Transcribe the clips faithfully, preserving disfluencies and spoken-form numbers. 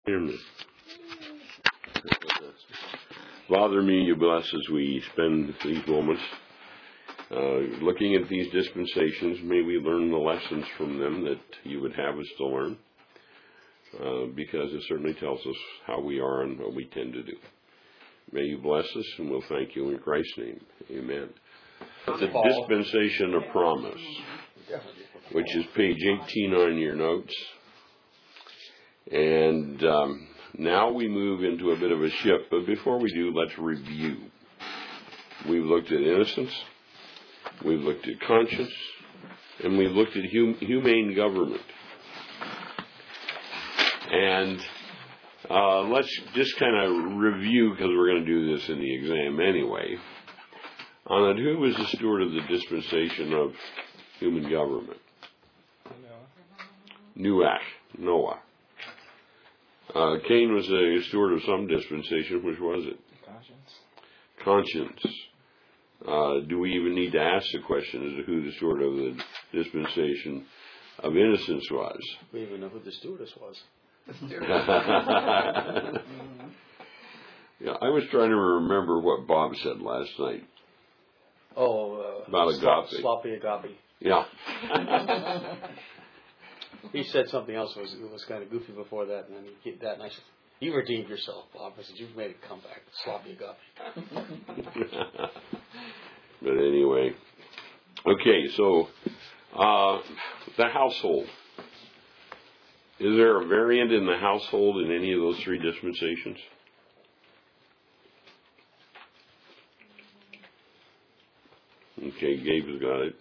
Father, may you bless as we spend these moments uh, looking at these dispensations. May we learn the lessons from them that you would have us to learn, uh, because it certainly tells us how we are and what we tend to do. May you bless us, and we'll thank you in Christ's name. Amen. The dispensation of promise, which is page eighteen on your notes. And um, now we move into a bit of a shift, but before we do, let's review. We've looked at innocence, we've looked at conscience, and we've looked at hum- humane government. And uh, let's just kind of review, because we're going to do this in the exam anyway, on it. Who was the steward of the dispensation of human government? Noah. Noah. Uh, Cain was a steward of some dispensation. Which was it? Conscience. Conscience. Uh, do we even need to ask the question as to who the steward of the dispensation of innocence was? We even know who the stewardess was. Yeah, I was trying to remember what Bob said last night. Oh, uh, about agape. Sloppy agape. Yeah. He said something else that was, was kind of goofy before that, and then he did that, and I said, you redeemed yourself, Bob. I said, you've made a comeback. Sloppy agape. But anyway. Okay, so uh, the household. Is there a variant in the household in any of those three dispensations? Okay, Gabe's got it.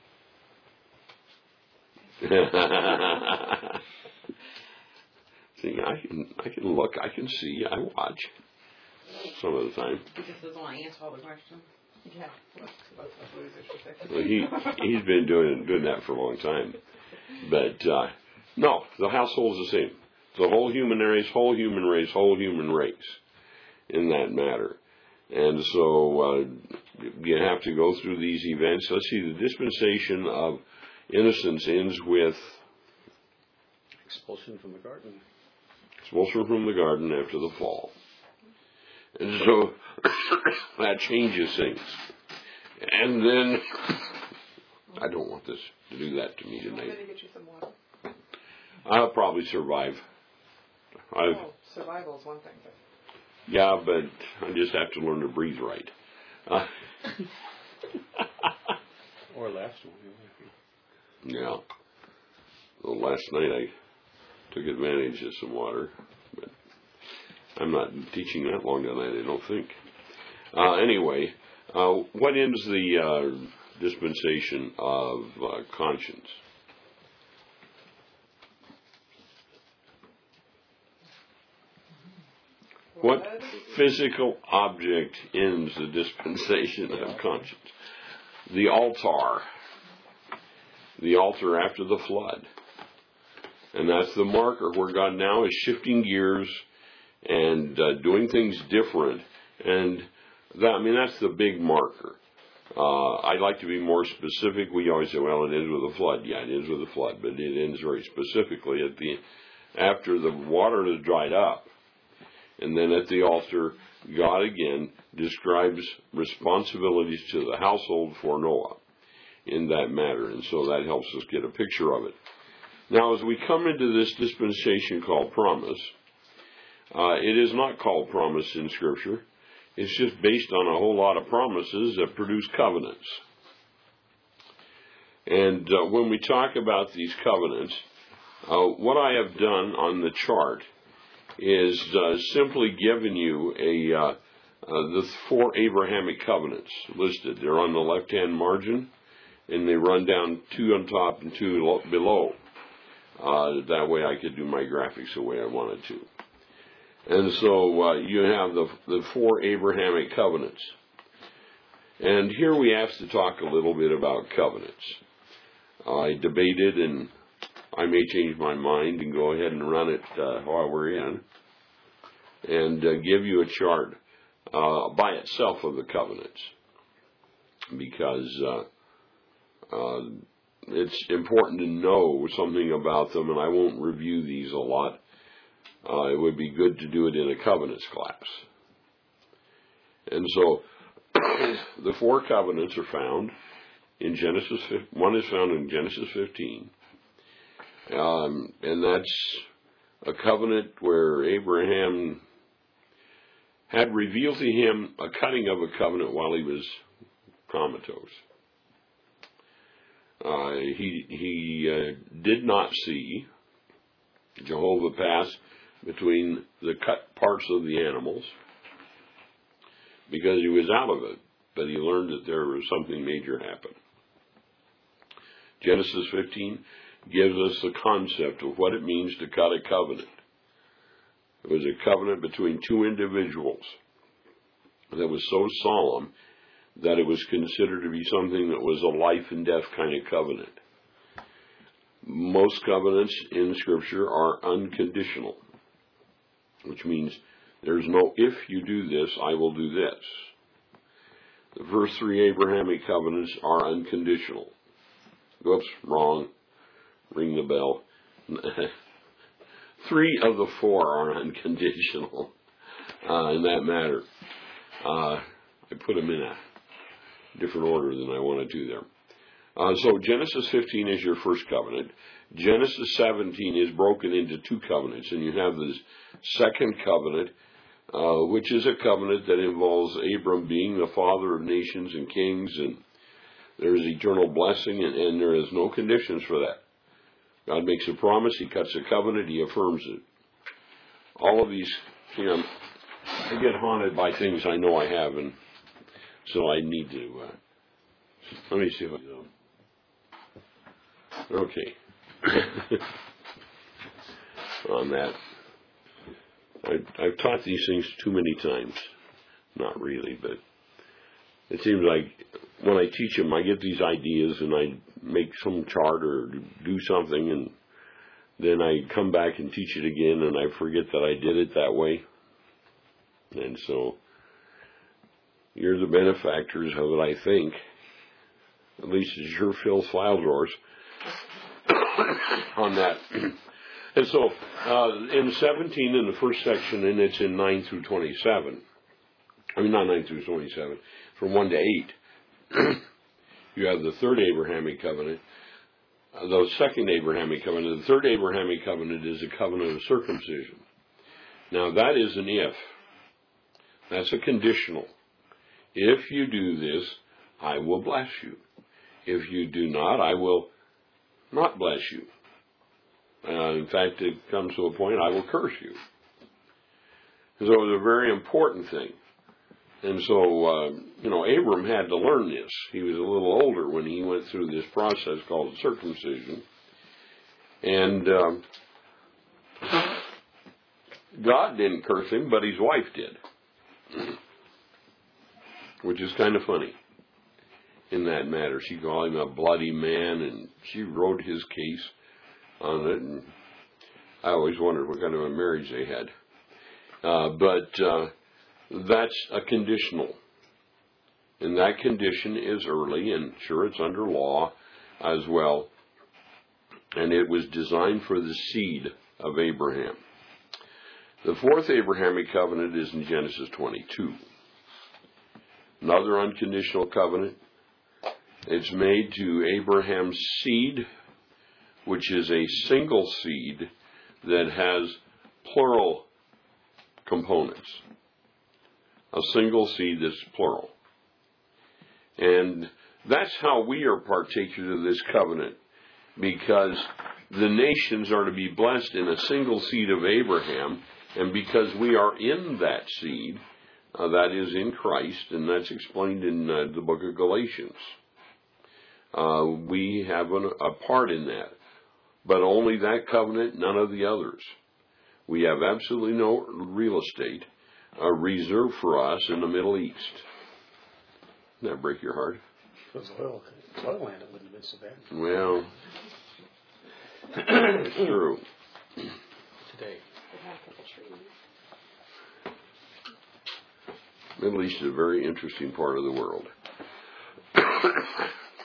See, I can, I can look, I can see, I watch some of the time. He just doesn't want to answer all the questions. Yeah, let's, let's, let's well, he he's been doing doing that for a long time, but uh, no, the household is the same. The whole human race, whole human race, whole human race, in that matter. And so uh, you have to go through these events. Let's see, the dispensation of innocence ends with expulsion from the garden. Expulsion from the garden after the fall. And so that changes things. And then, I don't want this to do that to me tonight. I'm going to get you some water. I'll probably survive. I've, oh, survival is one thing. But... Yeah, but I just have to learn to breathe right. Uh, or last one. Yeah. Well, last night I took advantage of some water, but I'm not teaching that long tonight, I don't think. Uh, anyway, uh, what ends the uh, dispensation of uh, conscience? What physical object ends the dispensation of conscience? The altar. The altar after the flood. And that's the marker where God now is shifting gears and uh, doing things different. And that, I mean, that's the big marker. Uh, I'd like to be more specific. We always say, well, it ends with a flood. Yeah, it ends with a flood, but it ends very specifically at the after the water has dried up. And then at the altar, God again describes responsibilities to the household for Noah in that matter. And so that helps us get a picture of it. Now, as we come into this dispensation called promise, uh, it is not called promise in Scripture. It's just based on a whole lot of promises that produce covenants. And uh, when we talk about these covenants, uh, what I have done on the chart is uh, simply given you a uh, uh, the four Abrahamic covenants listed. They're on the left-hand margin, and they run down two on top and two lo- below. Uh, that way I could do my graphics the way I wanted to. And so uh, you have the the four Abrahamic covenants. And here we have to talk a little bit about covenants. I debated, and I may change my mind and go ahead and run it uh, while we're in, and uh, give you a chart uh, by itself of the covenants, because uh, uh, it's important to know something about them, and I won't review these a lot. uh, it would be good to do it in a covenants class. And so the four covenants are found in Genesis. One is found in Genesis fifteen, um, and that's a covenant where Abraham had revealed to him a cutting of a covenant while he was comatose. Uh, he he uh, did not see Jehovah pass between the cut parts of the animals because he was out of it, but he learned that there was something major happen. Genesis fifteen gives us the concept of what it means to cut a covenant. It was a covenant between two individuals that was so solemn that it was considered to be something that was a life and death kind of covenant. Most covenants in Scripture are unconditional, which means there's no if you do this, I will do this. The first three Abrahamic covenants are unconditional. Whoops, wrong. Ring the bell. Three of the four are unconditional uh, in that matter. Uh, I put them in a different order than I want to do there. Uh, so Genesis fifteen is your first covenant. Genesis seventeen is broken into two covenants, and you have this second covenant, uh, which is a covenant that involves Abram being the father of nations and kings, and there is eternal blessing, and, and there is no conditions for that. God makes a promise, He cuts a covenant, He affirms it. All of these, you know, I get haunted by things I know I have, and so I need to, uh, let me see if I know. Okay. On that. I, I've taught these things too many times. Not really, but it seems like when I teach them, I get these ideas and I make some chart or do something, and then I come back and teach it again, and I forget that I did it that way. And so you're the benefactors of it, I think. At least it sure fills file drawers on that. And so uh, in seventeen, in the first section, and it's in nine through twenty-seven. I mean, not nine through twenty-seven, from one to eight. You have the third Abrahamic covenant, uh, the second Abrahamic covenant. The third Abrahamic covenant is a covenant of circumcision. Now, that is an if. That's a conditional. If you do this, I will bless you. If you do not, I will not bless you. Uh, in fact, it comes to a point, I will curse you. So it was a very important thing. And so, uh, you know, Abram had to learn this. He was a little older when he went through this process called circumcision. And um, God didn't curse him, but his wife did. Which is kind of funny in that matter. She called him a bloody man, and she wrote his case on it. And I always wondered what kind of a marriage they had. Uh, but... Uh, That's a conditional. And that condition is early, and sure, it's under law as well. And it was designed for the seed of Abraham. The fourth Abrahamic covenant is in Genesis twenty-two. Another unconditional covenant. It's made to Abraham's seed, which is a single seed that has plural components. A single seed that's plural. And that's how we are partakers of this covenant, because the nations are to be blessed in a single seed of Abraham, and because we are in that seed, uh, that is in Christ, and that's explained in uh, the book of Galatians. Uh, we have an, a part in that, but only that covenant, none of the others. We have absolutely no real estate Uh, reserved for us in the Middle East. Doesn't that break your heart? If it was oil, oil land, it wouldn't have been so bad. Well, it's true. Today. Middle East is a very interesting part of the world.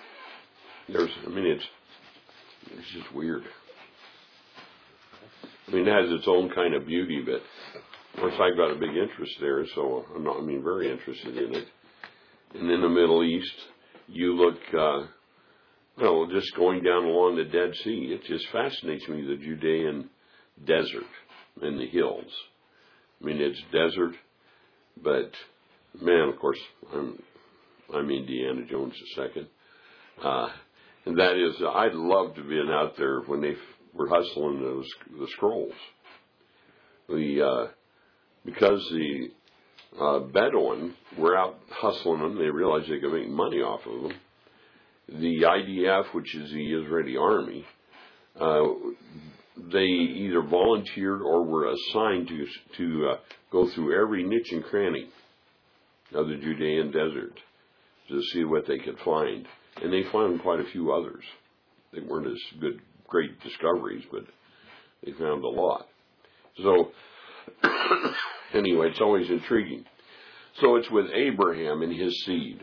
There's, I mean, it's it's just weird. I mean, it has its own kind of beauty, but of course I've got a big interest there, so I'm not, I mean, very interested in it. And in the Middle East, you look, uh, well, just going down along the Dead Sea, it just fascinates me, the Judean desert and the hills. I mean, it's desert, but man, of course, I'm, I'm Indiana Jones the second. Uh, and that is, I'd love to have been out there when they were hustling those, the scrolls. The, uh, because the uh, Bedouin were out hustling them, they realized they could make money off of them. The I D F, which is the Israeli army, uh, they either volunteered or were assigned to to uh, go through every niche and cranny of the Judean desert to see what they could find. And they found quite a few others. They weren't as good, great discoveries, but they found a lot. So, anyway, it's always intriguing. So it's with Abraham and his seed.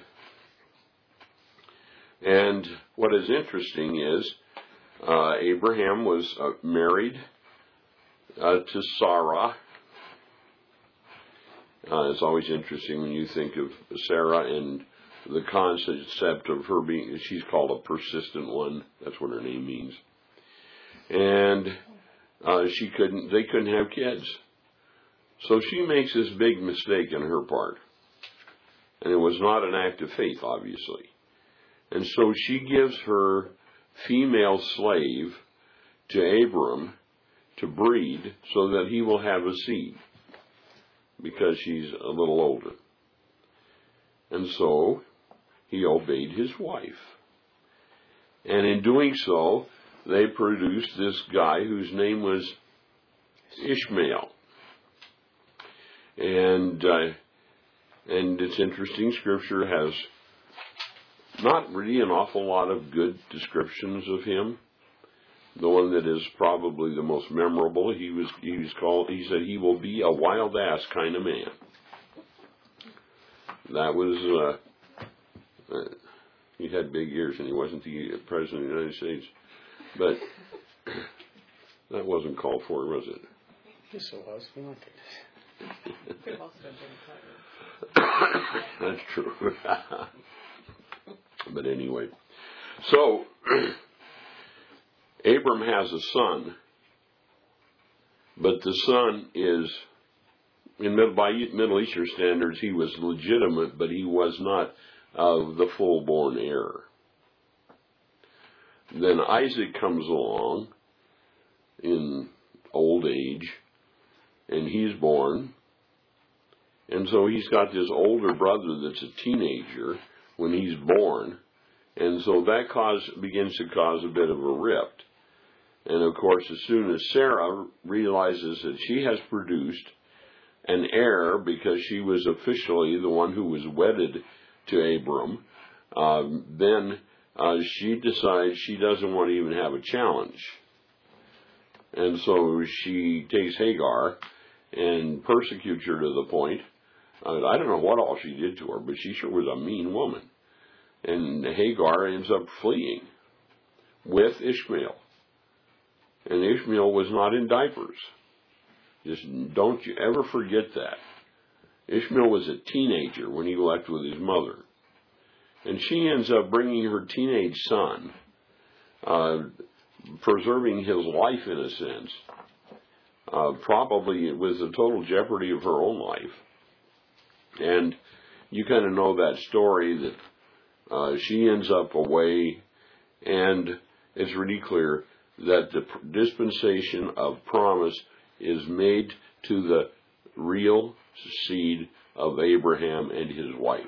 And what is interesting is uh, Abraham was uh, married uh, to Sarah. Uh, it's always interesting when you think of Sarah and the concept of her being, she's called a persistent one. That's what her name means. And uh, she couldn't, they couldn't have kids. So she makes this big mistake on her part. And it was not an act of faith, obviously. And so she gives her female slave to Abram to breed so that he will have a seed, because she's a little older. And so he obeyed his wife. And in doing so, they produced this guy whose name was Ishmael. And uh, and it's interesting, Scripture has not really an awful lot of good descriptions of him. The one that is probably the most memorable, he was he was called. He said he will be a wild ass kind of man. That was. Uh, uh, he had big ears, and he wasn't the president of the United States. But that wasn't called for, was it? Yes, it was. We liked it. Could have also been Jimmy That's true. But anyway, so Abram has a son, but the son is, in by Middle Eastern standards, he was legitimate, but he was not of the full-born heir. Then Isaac comes along in old age, and he's born, and so he's got this older brother that's a teenager when he's born, and so that cause begins to cause a bit of a rift. And of course, as soon as Sarah realizes that she has produced an heir, because she was officially the one who was wedded to Abram, um, then uh, she decides she doesn't want to even have a challenge. And so she takes Hagar and persecutes her to the point, uh, I don't know what all she did to her, but she sure was a mean woman. And Hagar ends up fleeing with Ishmael. And Ishmael was not in diapers. Just don't you ever forget that. Ishmael was a teenager when he left with his mother. And she ends up bringing her teenage son, uh, preserving his life in a sense, uh, probably with the total jeopardy of her own life. And you kind of know that story that uh, she ends up away, and it's really clear that the dispensation of promise is made to the real seed of Abraham and his wife.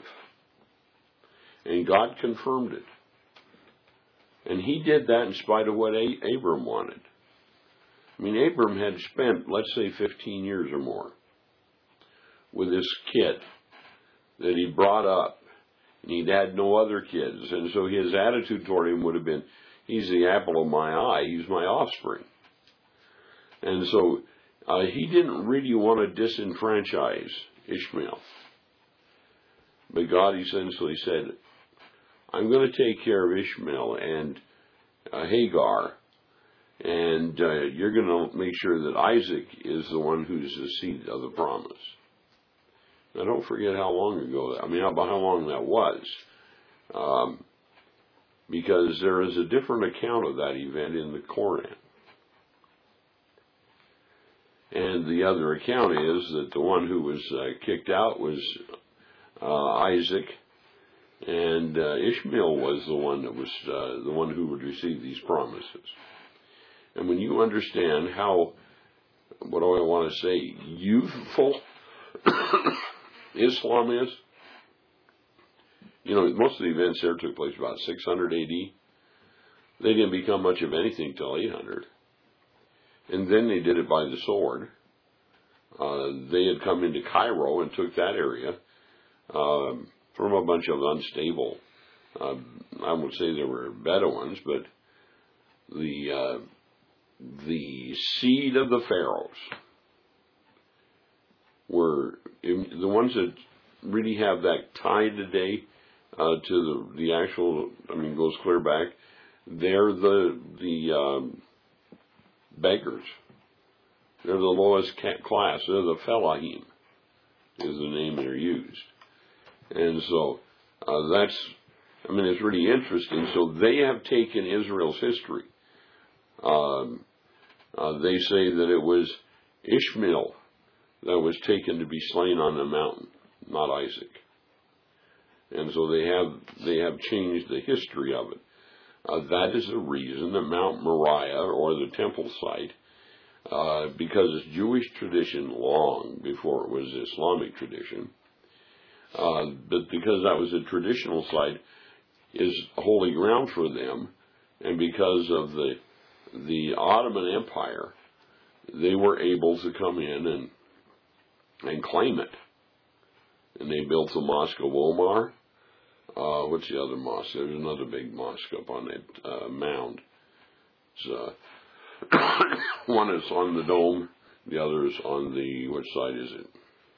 And God confirmed it. And he did that in spite of what A- Abram wanted. I mean, Abram had spent, let's say, fifteen years or more with this kid that he brought up. And he'd had no other kids. And so his attitude toward him would have been, he's the apple of my eye. He's my offspring. And so uh, he didn't really want to disenfranchise Ishmael. But God essentially said, I'm going to take care of Ishmael and uh, Hagar, And uh, you're going to make sure that Isaac is the one who's the seed of the promise. Now, don't forget how long ago, I mean, about how long that was. Um, because there is a different account of that event in the Quran. And the other account is that the one who was uh, kicked out was uh, Isaac, and uh, Ishmael was the one that was uh, the one who would receive these promises. And when you understand how, what do I want to say, youthful Islam is, you know, most of the events there took place about six hundred A D. They didn't become much of anything till eight hundred. And then they did it by the sword. Uh, they had come into Cairo and took that area uh, from a bunch of unstable, uh, I would say they were Bedouins, but the uh, the seed of the pharaohs were the ones that really have that tie today uh, to the the actual. I mean, goes clear back. They're the the um, beggars. They're the lowest class. They're the Felahim, is the name they're used. And so uh, that's, I mean, it's really interesting. So they have taken Israel's history. Um, uh, they say that it was Ishmael that was taken to be slain on the mountain, not Isaac. And so they have they have changed the history of it. Uh, that is the reason that Mount Moriah, or the temple site, uh, because it's Jewish tradition long before it was Islamic tradition, uh, but because that was a traditional site, is holy ground for them, and because of the the Ottoman Empire, they were able to come in and and claim it. And they built the Mosque of Omar. Uh, what's the other mosque? There's another big mosque up on that uh, mound. It's, uh, one is on the dome, the other is on the, which side is it?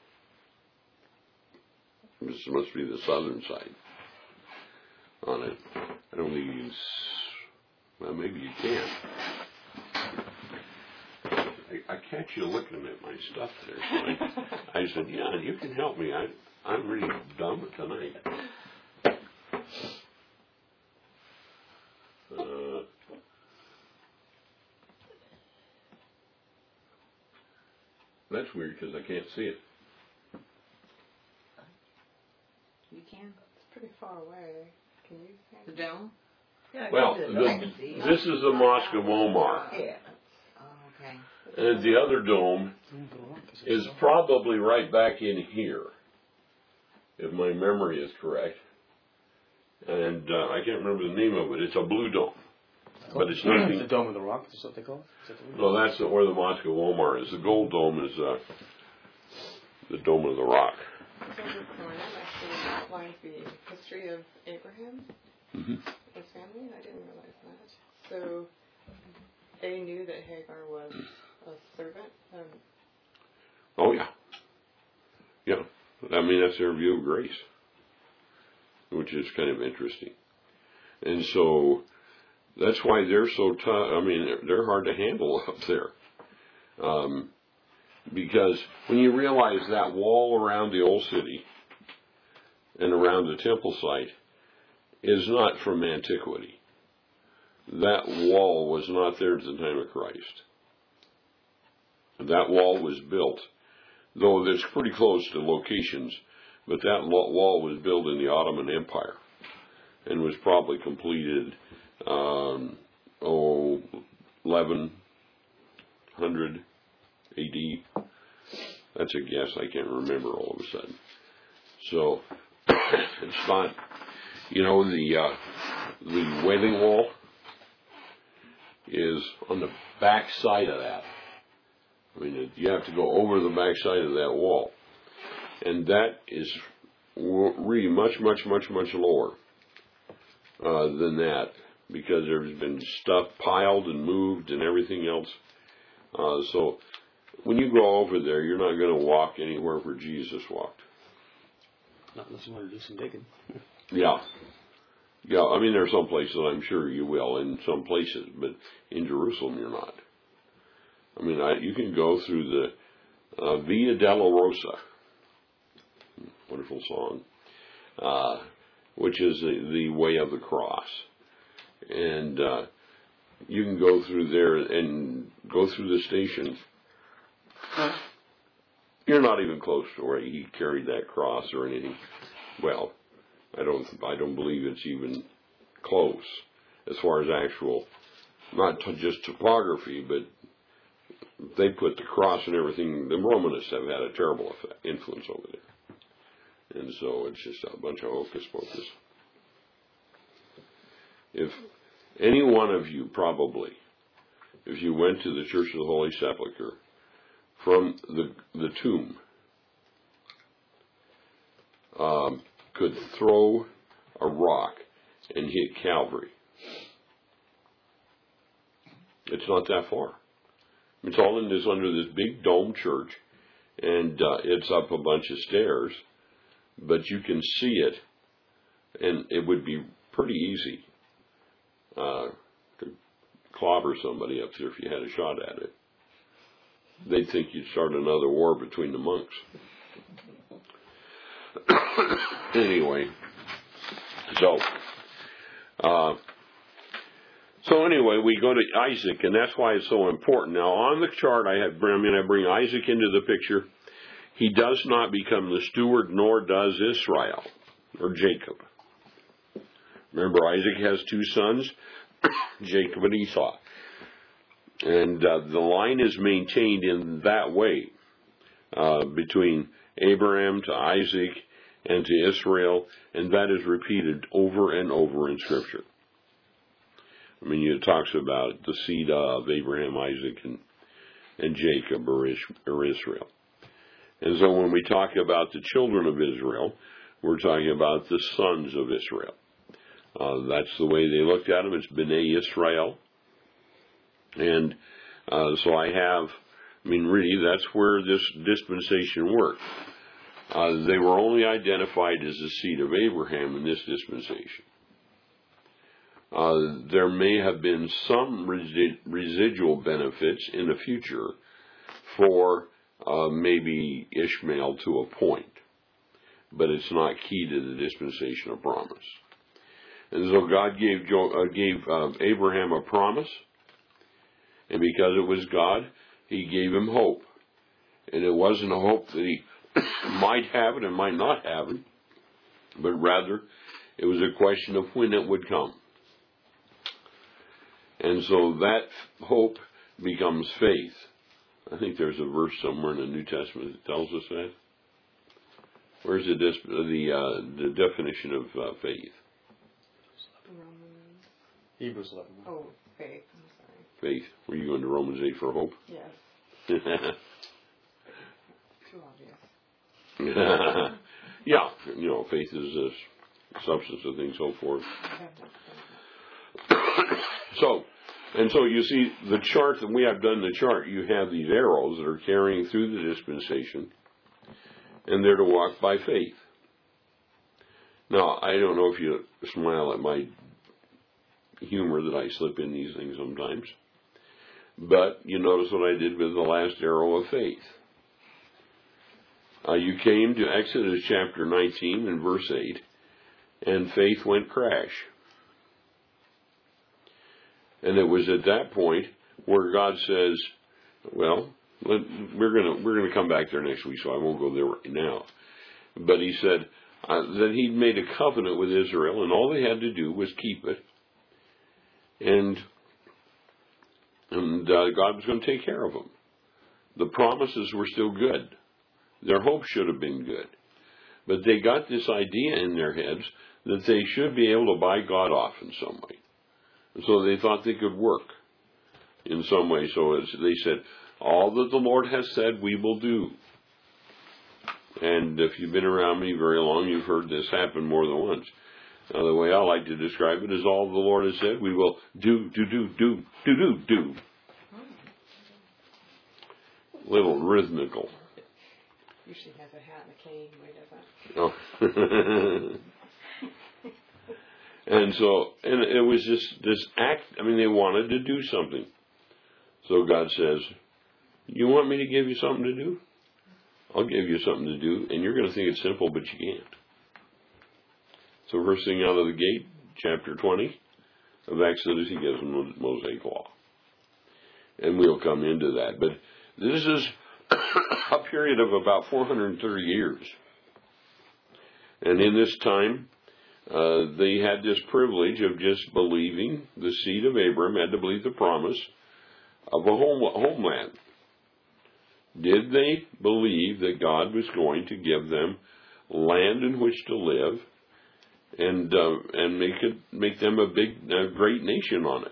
This must be the southern side on it. I don't think you can, well, maybe you can. I, I catch you looking at my stuff there. So I, I said, yeah, you can help me. I, I'm really dumb tonight. Uh, that's weird because I can't see it. You can. It's pretty far away. Can you see The dome? Yeah, Well, the, the, this is the Mosque of Omar. yeah. Oh, okay. And the other dome is probably right back in here, if my memory is correct. And uh, I can't remember the name of it. It's a blue dome. But it's nothing. The Dome of the Rock, is what they call it? Is that the No, that's where the Mosque of Omar is. The gold dome is uh, the Dome of the Rock. So the Quran actually outlines the history of Abraham, Mm-hmm. his family. I didn't realize that. So they knew that Hagar was a servant. Um, Oh, yeah. Yeah. I mean, that's their view of grace, which is kind of interesting. And so that's why they're so tough. I mean, they're hard to handle up there. Um, because when you realize that wall around the old city and around the temple site is not from antiquity. That wall was not there at the time of Christ. That wall was built, though it's pretty close to locations, but that wall was built in the Ottoman Empire and was probably completed, um, oh, eleven hundred A D. That's a guess. I can't remember all of a sudden. So it's not, you know, the uh, the Wailing Wall is on the back side of that. I mean, you have to go over the back side of that wall. And that is really much, much, much, much lower uh, than that, because there's been stuff piled and moved and everything else. Uh, so when you go over there, you're not going to walk anywhere where Jesus walked. Not unless you want to do some digging. Yeah. Yeah, I mean, there are some places I'm sure you will in some places, but in Jerusalem you're not. I mean, I, you can go through the uh, Via Dolorosa, wonderful song, uh, which is the, the way of the cross. And uh, you can go through there and go through the station. You're not even close to where he carried that cross or anything. Well, I don't. I don't believe it's even close as far as actual, not to just topography, but they put the cross and everything. The Romanists have had a terrible effect, influence over there, and so it's just a bunch of hocus pocus. If any one of you, probably, if you went to the Church of the Holy Sepulchre from the the tomb, um, could throw a rock and hit Calvary. It's not that far. It's all in this under this big dome church, and uh, it's up a bunch of stairs, but you can see it, and it would be pretty easy uh, to clobber somebody up there if you had a shot at it. They'd think you'd start another war between the monks. Anyway, so, uh, so anyway, we go to Isaac, and that's why it's so important. Now, on the chart, I have, I mean, I bring Isaac into the picture. He does not become the steward, nor does Israel, or Jacob. Remember, Isaac has two sons, Jacob and Esau. And uh, the line is maintained in that way, uh, between Abraham to Isaac and to Israel, and that is repeated over and over in Scripture. I mean, it talks about the seed of Abraham, Isaac, and, and Jacob, or, Is, or Israel. And so when we talk about the children of Israel, we're talking about the sons of Israel. Uh, that's the way they looked at them. It's B'nai Israel. And uh, so I have, I mean, really, that's where this dispensation worked. Uh, they were only identified as the seed of Abraham in this dispensation. Uh, there may have been some resi- residual benefits in the future for uh, maybe Ishmael to a point, but it's not key to the dispensation of promise. And so God gave jo- uh, gave uh, Abraham a promise, and because it was God, He gave him hope. And it wasn't a hope that he might have it and might not have it, but rather it was a question of when it would come. And so that hope becomes faith. I think there's a verse somewhere in the New Testament that tells us that. Where's the dis- the, uh, the definition of uh, faith? Romans. Hebrews eleven. Oh, faith. I'm sorry. Faith. Were you going to Romans eight for hope? Yes. Too obvious. Yeah, you know, faith is a substance of things hoped for. So, and so you see the chart that we have done, the chart, you have these arrows that are carrying through the dispensation, and they're to walk by faith. Now, I don't know if you smile at my humor that I slip in these things sometimes, but you notice what I did with the last arrow of faith. Uh, you came to Exodus chapter nineteen and verse eight, and faith went crash. And it was at that point where God says, well, let, we're going to we're gonna come back there next week, so I won't go there right now. But He said uh, that He'd made a covenant with Israel, and all they had to do was keep it. And, and uh, God was going to take care of them. The promises were still good. Their hope should have been good. But they got this idea in their heads that they should be able to buy God off in some way. So they thought they could work in some way. So as they said, all that the Lord has said, we will do. And if you've been around me very long, you've heard this happen more than once. Now, the way I like to describe it is all the Lord has said, we will do, do, do, do, do, do, do. Little rhythmical. Usually has a hat and a cane when he does that. Oh. And so, and it was just this act, I mean, they wanted to do something. So God says, you want me to give you something to do? I'll give you something to do, and you're going to think it's simple, but you can't. So first thing out of the gate, chapter twenty of Exodus, he gives them the Mosaic Law. And we'll come into that. But this is a period of about four hundred thirty years. And in this time, uh, they had this privilege of just believing the seed of Abraham had to believe the promise of a home, homeland. Did they believe that God was going to give them land in which to live and uh, and make it make them a big, uh, great nation on it?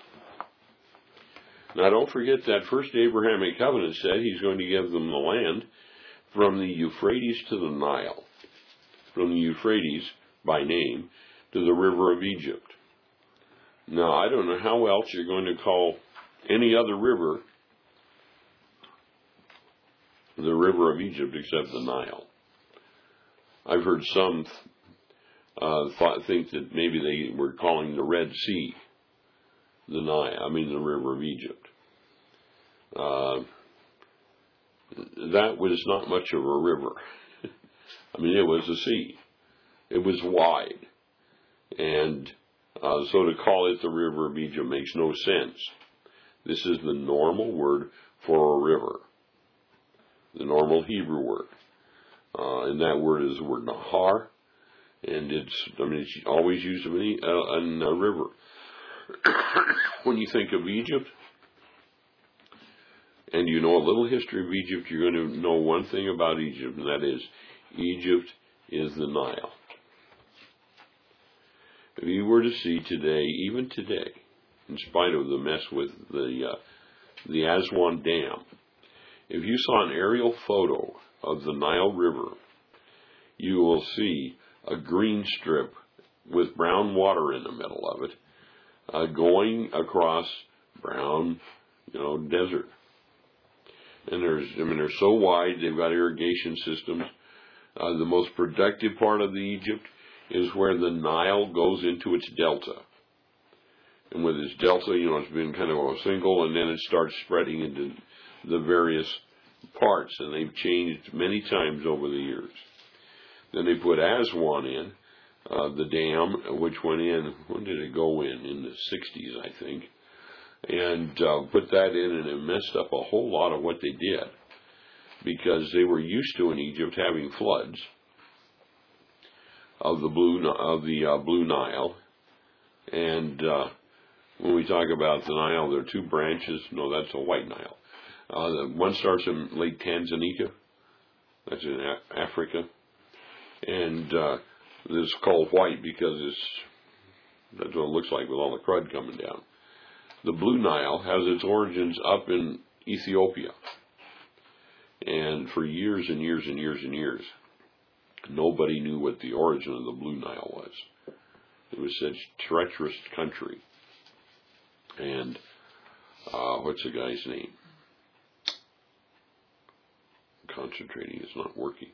Now, don't forget that first Abrahamic covenant said he's going to give them the land from the Euphrates to the Nile, from the Euphrates by name to the river of Egypt. Now, I don't know how else you're going to call any other river the river of Egypt except the Nile. I've heard some uh, thought, think that maybe they were calling the Red Sea the Nile, I mean the river of Egypt. Uh, that was not much of a river. I mean, it was a sea. It was wide. And uh, so to call it the river of Egypt makes no sense. This is the normal word for a river, the normal Hebrew word. Uh, and that word is the word Nahar. And it's, I mean, it's always used in a, uh, in a river. When you think of Egypt, and you know a little history of Egypt, you're going to know one thing about Egypt, and that is, Egypt is the Nile. If you were to see today, even today, in spite of the mess with the uh, the Aswan Dam, if you saw an aerial photo of the Nile River, you will see a green strip with brown water in the middle of it, uh, going across brown, you know, desert. And there's, I mean, they're so wide, they've got irrigation systems. Uh, the most productive part of the Egypt is where the Nile goes into its delta. And with its delta, you know, it's been kind of a single, and then it starts spreading into the various parts, and they've changed many times over the years. Then they put Aswan in, uh, the dam, which went in, when did it go in? In the sixties, I think. And uh, put that in, and it messed up a whole lot of what they did, because they were used to in Egypt having floods of the blue of the uh, Blue Nile. And uh, when we talk about the Nile, there are two branches. No, that's a White Nile. Uh, the one starts in Lake Tanganyika. That's in A- Africa. And uh, this is called white because it's that's what it looks like with all the crud coming down. The Blue Nile has its origins up in Ethiopia. And for years and years and years and years, nobody knew what the origin of the Blue Nile was. It was such treacherous country. And uh, what's the guy's name? I'm concentrating, it's not working.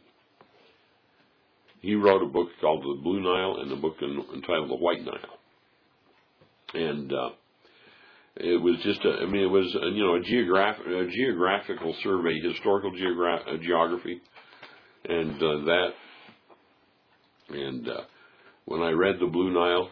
He wrote a book called The Blue Nile and a book entitled The White Nile. And uh, it was just, a, I mean, it was, a, you know, a, geograph- a geographical survey, historical geogra- uh, geography, and uh, that. And uh, when I read The Blue Nile,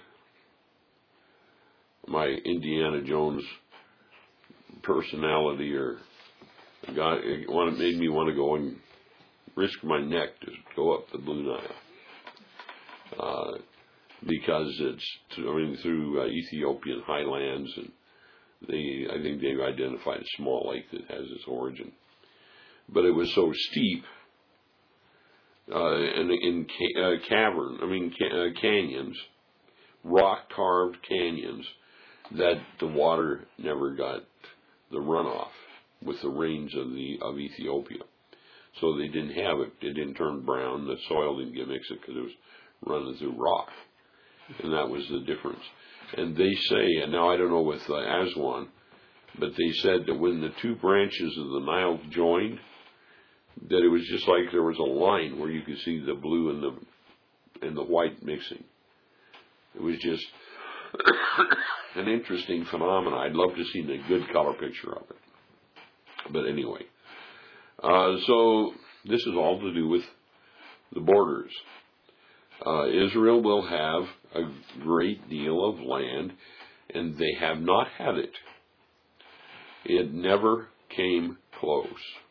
my Indiana Jones personality or got, it wanted, made me want to go and risk my neck to go up the Blue Nile. Uh, because it's, I mean, through uh, Ethiopian highlands, and they, I think they've identified a small lake that has its origin. But it was so steep, uh, and in ca- uh, cavern, I mean, ca- uh, canyons, rock-carved canyons, that the water never got the runoff with the rains of the of Ethiopia. So they didn't have it. It didn't turn brown. The soil didn't get mixed because it was running through rock. And that was the difference. And they say, and now I don't know with uh, Aswan, but they said that when the two branches of the Nile joined, that it was just like there was a line where you could see the blue and the and the white mixing. It was just an interesting phenomenon. I'd love to see the good color picture of it. But anyway, uh, so this is all to do with the borders. Uh, Israel will have a great deal of land, and they have not had it. It never came close.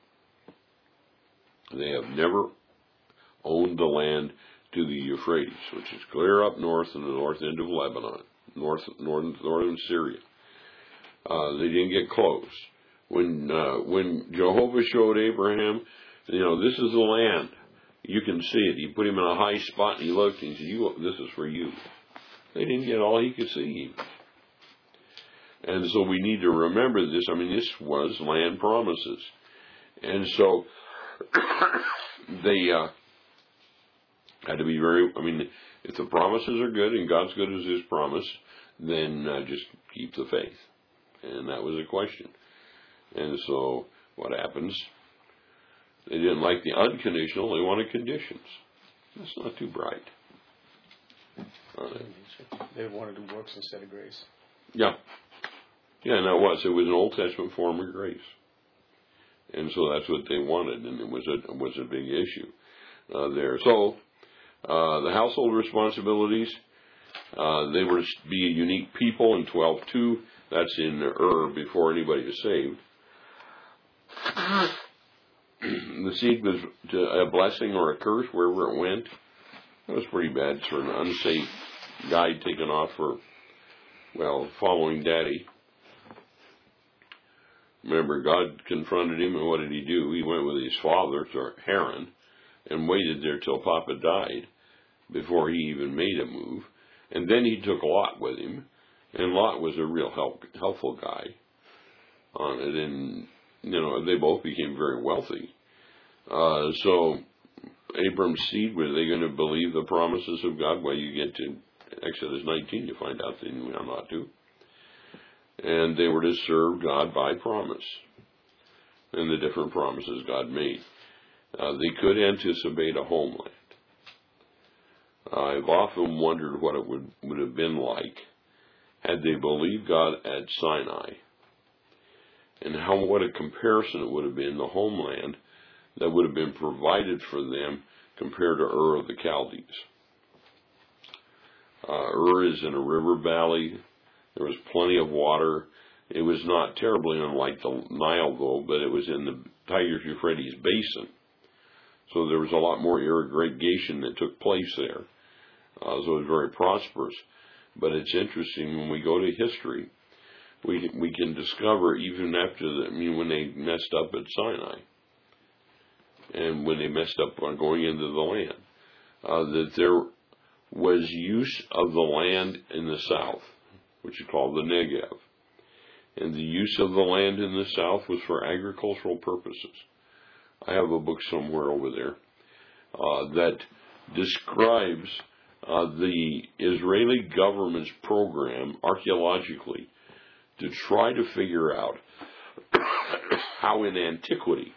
They have never owned the land to the Euphrates, which is clear up north in the north end of Lebanon, north, northern, northern Syria. Uh, they didn't get close. When uh, when Jehovah showed Abraham, you know, this is the land. You can see it. He put him in a high spot, and he looked, and he said, "You, this is for you." They didn't get all he could see. And so we need to remember this. I mean, this was land promises. And so they uh, had to be very, I mean, if the promises are good and God's good as His promise, then uh, just keep the faith. And that was the question. And so what happens? They didn't like the unconditional, they wanted conditions. That's not too bright. Uh, They wanted to works instead of grace. yeah. Yeah, and that was. It was an Old Testament form of grace. And so that's what they wanted, and it was a, it was a big issue uh, there. So uh, the household responsibilities, uh, they were to be a unique people in twelve two. That's in Ur, before anybody is saved. The seed was a blessing or a curse wherever it went. That was pretty bad for an unsafe guy taken off for, well, following daddy. Remember, God confronted him, and what did he do? He went with his father to Haran and waited there till Papa died before he even made a move. And then he took Lot with him, and Lot was a real help, helpful guy on it. And, you know, they both became very wealthy. Uh, so Abram's seed, were they going to believe the promises of God? Well, you get to Exodus nineteen, you find out they knew not to. And they were to serve God by promise and the different promises God made. Uh, they could anticipate a homeland. I've often wondered what it would, would have been like had they believed God at Sinai, and how what a comparison it would have been, the homeland that would have been provided for them compared to Ur of the Chaldees. Uh, Ur is in a river valley. There was plenty of water. It was not terribly unlike the Nile, though, but it was in the Tigris-Euphrates basin. So there was a lot more irrigation that took place there. Uh, so it was very prosperous. But it's interesting, when we go to history, we we can discover, even after, the, I mean, when they messed up at Sinai, and when they messed up on going into the land, uh, that there was use of the land in the south, which is called the Negev. And the use of the land in the south was for agricultural purposes. I have a book somewhere over there uh, that describes uh, the Israeli government's program archaeologically to try to figure out how in antiquity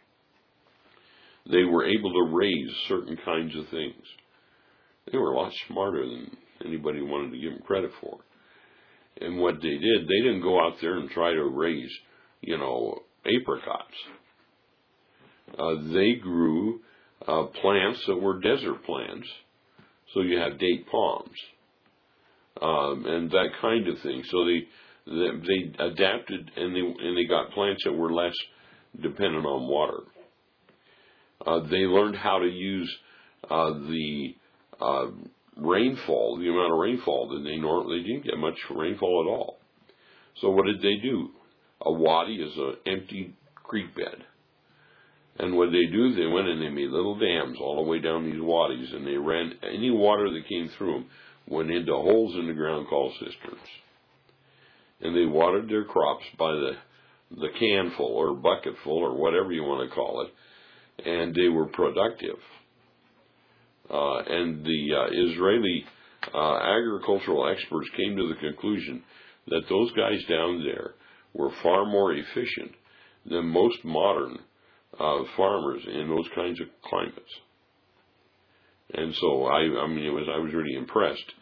they were able to raise certain kinds of things. They were a lot smarter than anybody wanted to give them credit for. And what they did, they didn't go out there and try to raise, you know, apricots. Uh, they grew uh, plants that were desert plants. So you have date palms um, and that kind of thing. So they, they they adapted, and they and they got plants that were less dependent on water. Uh, they learned how to use uh, the uh, rainfall, the amount of rainfall that they normally, they didn't get much rainfall at all. So what did they do? A wadi is an empty creek bed. And what they do, they went and they made little dams all the way down these wadis, and they ran any water that came through them went into holes in the ground called cisterns. And they watered their crops by the the canful or bucketful or whatever you want to call it, and they were productive. Uh, and the uh, Israeli uh, agricultural experts came to the conclusion that those guys down there were far more efficient than most modern uh, farmers in those kinds of climates. And so I, I mean, it was I was really impressed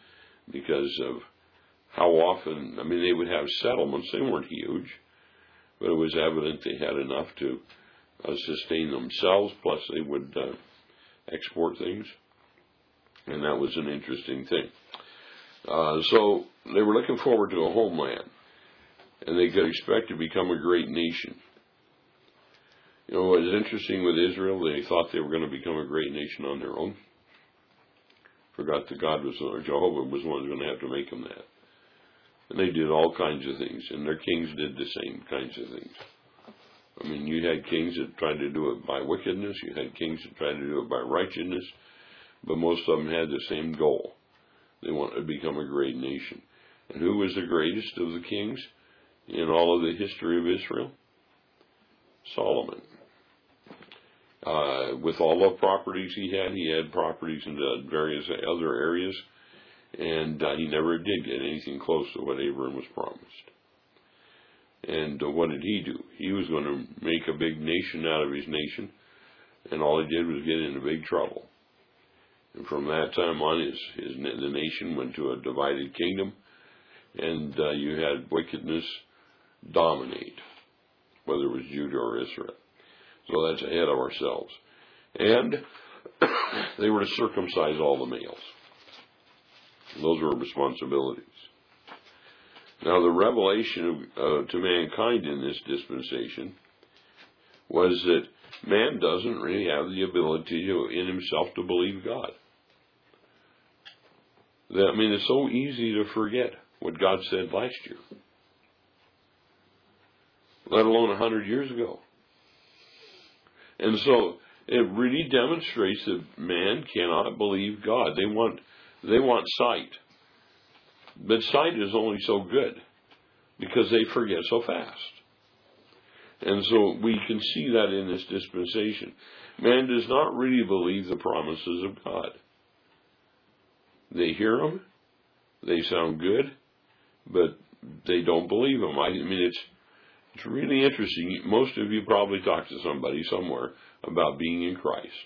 because of how often, I mean, they would have settlements. They weren't huge, but it was evident they had enough to uh, sustain themselves, plus they would uh, export things, and that was an interesting thing. Uh, so they were looking forward to a homeland, and they could expect to become a great nation. You know, what is interesting with Israel, they thought they were going to become a great nation on their own. Forgot that God was, or Jehovah was the one who was going to have to make them that. And they did all kinds of things, and their kings did the same kinds of things. I mean, you had kings that tried to do it by wickedness, you had kings that tried to do it by righteousness, but most of them had the same goal. They wanted to become a great nation. And who was the greatest of the kings in all of the history of Israel? Solomon. Uh, with all the properties he had, he had properties in uh, various other areas, and uh, he never did get anything close to what Abraham was promised. And uh, what did he do? He was going to make a big nation out of his nation, and all he did was get into big trouble. And from that time on, his, his the nation went to a divided kingdom, and uh, you had wickedness dominate, whether it was Judah or Israel. So that's ahead of ourselves. And they were to circumcise all the males. Those were responsibilities. Now, the revelation of, uh, to mankind in this dispensation was that man doesn't really have the ability to, in himself to believe God. That, I mean, it's so easy to forget what God said last year, let alone a hundred years ago. And so it really demonstrates that man cannot believe God. They want they want sight. But sight is only so good because they forget so fast. And so we can see that in this dispensation. Man does not really believe the promises of God. They hear them, they sound good, but they don't believe them. I mean, it's It's really interesting. Most of you probably talked to somebody somewhere about being in Christ.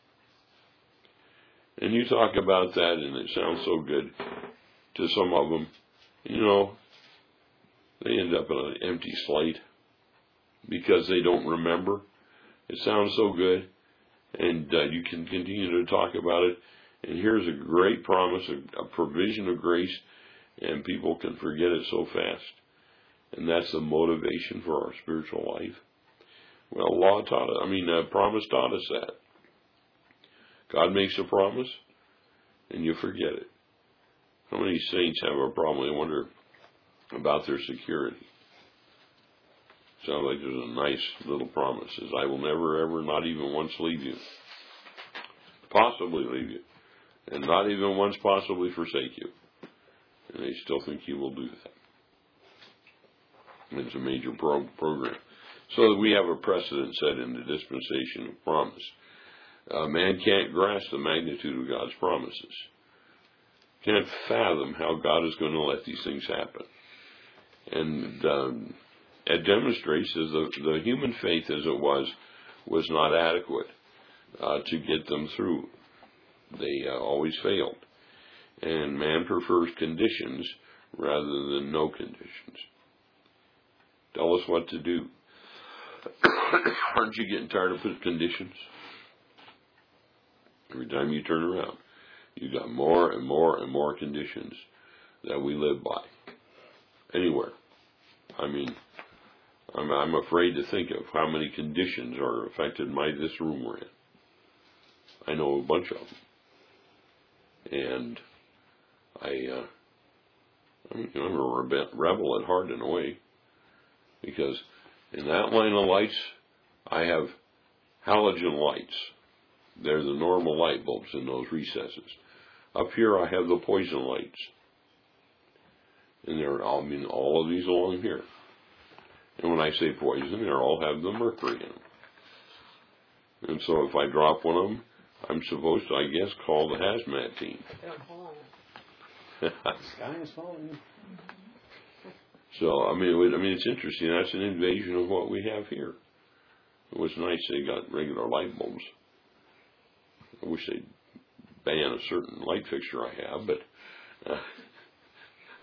And you talk about that and it sounds so good to some of them. You know, they end up in an empty slate because they don't remember. It sounds so good. And uh, you can continue to talk about it. And here's a great promise, a, a provision of grace, and people can forget it so fast. And that's the motivation for our spiritual life. Well, law taught us, I mean, uh, promise taught us that. God makes a promise, and you forget it. How many saints have a problem? They wonder about their security. Sounds like there's a nice little promise. Says, I will never, ever, not even once leave you. Possibly leave you. And not even once possibly forsake you. And they still think you will do that. It's a major pro- program. So that we have a precedent set in the dispensation of promise. Uh, man can't grasp the magnitude of God's promises. Can't fathom how God is going to let these things happen. And um, it demonstrates that the, the human faith as it was, was not adequate uh, to get them through. They uh, always failed. And man prefers conditions rather than no conditions. Tell us what to do. Aren't you getting tired of putting conditions? Every time you turn around, you got more and more and more conditions that we live by. Anywhere. I mean, I'm, I'm afraid to think of how many conditions are affected by this room we're in. I know a bunch of them. And I, uh, I mean, I'm a rebel at heart in a way. Because in that line of lights, I have halogen lights. They're the normal light bulbs in those recesses. Up here, I have the poison lights. And they're, I mean, all of these along here. And when I say poison, they all have the mercury in them. And so if I drop one of them, I'm supposed to, I guess, call the hazmat team. The sky is falling. So, I mean, it, I mean, it's interesting. That's an invasion of what we have here. It was nice they got regular light bulbs. I wish they'd ban a certain light fixture I have, but uh,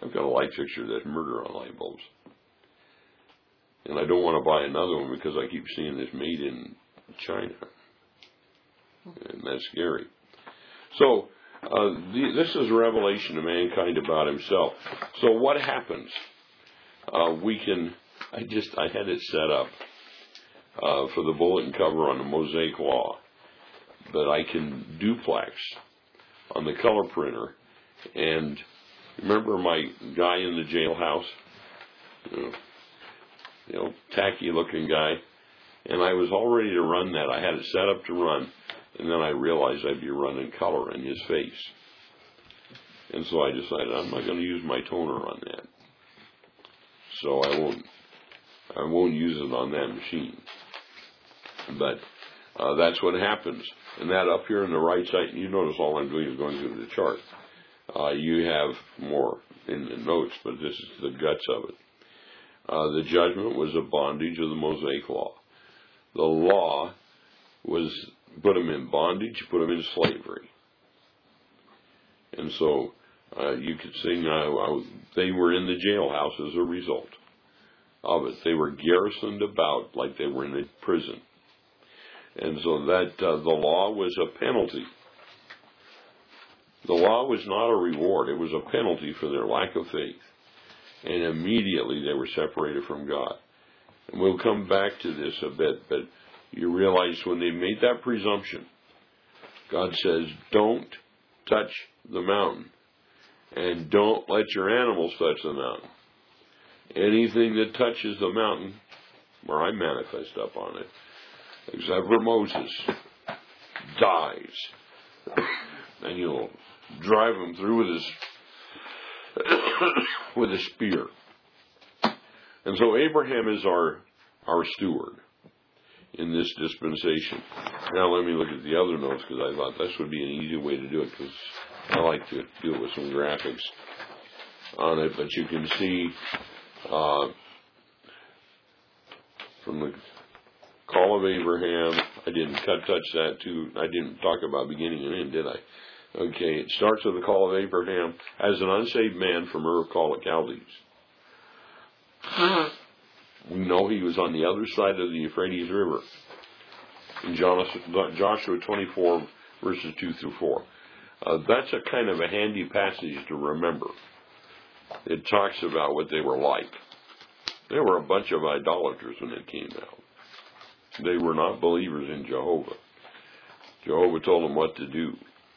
I've got a light fixture that's murder on light bulbs. And I don't want to buy another one because I keep seeing this made in China. And that's scary. So, uh, the, this is a revelation of mankind about himself. So what happens? Uh, we can, I just, I had it set up uh, for the bulletin cover on the Mosaic Law that I can duplex on the color printer. And remember my guy in the jailhouse? You know, you know, tacky looking guy. And I was all ready to run that. I had it set up to run. And then I realized I'd be running color in his face. And so I decided I'm not going to use my toner on that. So I won't, I won't use it on that machine. But uh, that's what happens. And that up here on the right side, you notice all I'm doing is going through the chart. Uh, you have more in the notes, but this is the guts of it. Uh, the judgment was a bondage of the Mosaic Law. The law was put them in bondage, put them in slavery. And so uh, you could sing, uh, they were in the jailhouse as a result of it. They were garrisoned about like they were in a prison. And so that uh, the law was a penalty. The law was not a reward. It was a penalty for their lack of faith. And immediately they were separated from God. And we'll come back to this a bit, but you realize when they made that presumption, God says, don't touch the mountain. And don't let your animals touch the mountain. Anything that touches the mountain, where I manifest up on it, except for Moses, dies. And you'll drive him through with his with a spear. And so Abraham is our our steward in this dispensation. Now let me look at the other notes because I thought this would be an easy way to do it because I like to deal with some graphics on it. But you can see uh, from the call of Abraham, I didn't cut touch that too. I didn't talk about beginning and end, did I? Okay, it starts with the call of Abraham as an unsaved man from Ur of Chaldees. We know he was on the other side of the Euphrates River in Joshua twenty-four, verses two through four. Uh, that's a kind of a handy passage to remember. It talks about what they were like. They were a bunch of idolaters when it came out. They were not believers in Jehovah. Jehovah told them what to do.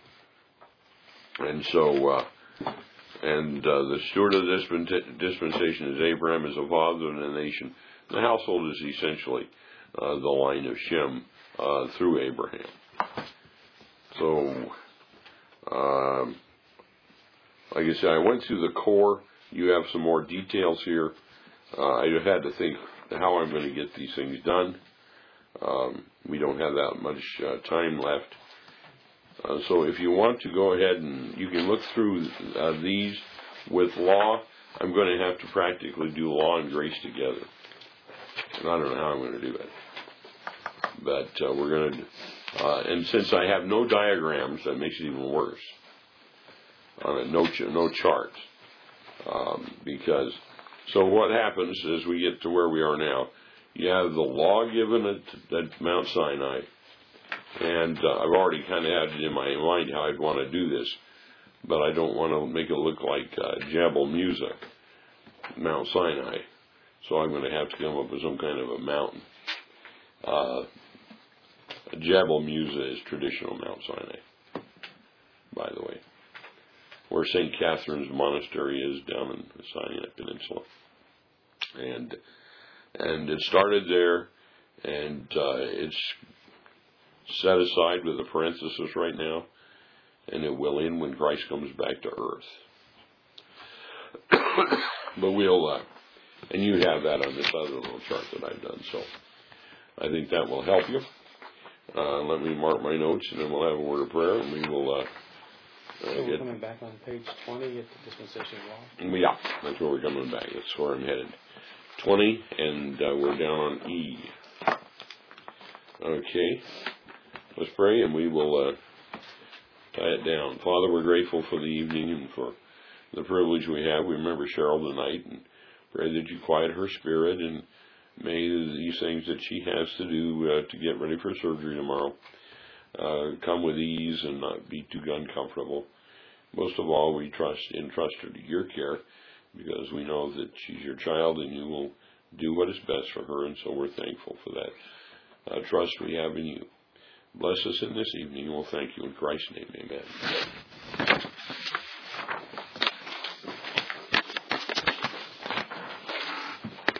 And so, uh, and uh, the steward of the dispensation is Abraham as a father of the nation. The household is essentially uh, the line of Shem uh, through Abraham. So, um, like I said, I went through the core. You have some more details here. Uh, I had to think how I'm going to get these things done. Um, we don't have that much uh, time left. Uh, so if you want to go ahead and you can look through uh, these with law, I'm going to have to practically do law and grace together. And I don't know how I'm going to do it. But uh, we're going to, uh, and since I have no diagrams, that makes it even worse. On a no, ch- no charts. Um, because, so what happens is we get to where we are now. You have the law given at, at Mount Sinai. And uh, I've already kind of had it in my mind how I'd want to do this. But I don't want to make it look like uh, Jabal Musa, Mount Sinai. So I'm going to have to come up with some kind of a mountain. Uh, Jabal Musa is traditional Mount Sinai, by the way. Where Saint Catherine's Monastery is down in the Sinai Peninsula. And and it started there, and uh, it's set aside with a parenthesis right now, and it will end when Christ comes back to earth. But we'll, uh, and you have that on this other little chart that I've done, so I think that will help you. Uh, let me mark my notes, and then we'll have a word of prayer, and we will. Uh, so uh, we're get, coming back on page twenty at the dispensation law. Yeah, that's where we're coming back. That's where I'm headed. Twenty, and uh, we're down on E. Okay. Let's pray, and we will uh, tie it down. Father, we're grateful for the evening and for the privilege we have. We remember Cheryl tonight and pray that you quiet her spirit, and may these things that she has to do uh, to get ready for surgery tomorrow uh, come with ease and not be too uncomfortable. Most of all, we trust entrust her to your care, because we know that she's your child and you will do what is best for her, and so we're thankful for that uh, trust we have in you. Bless us in this evening, and we'll thank you in Christ's name. Amen.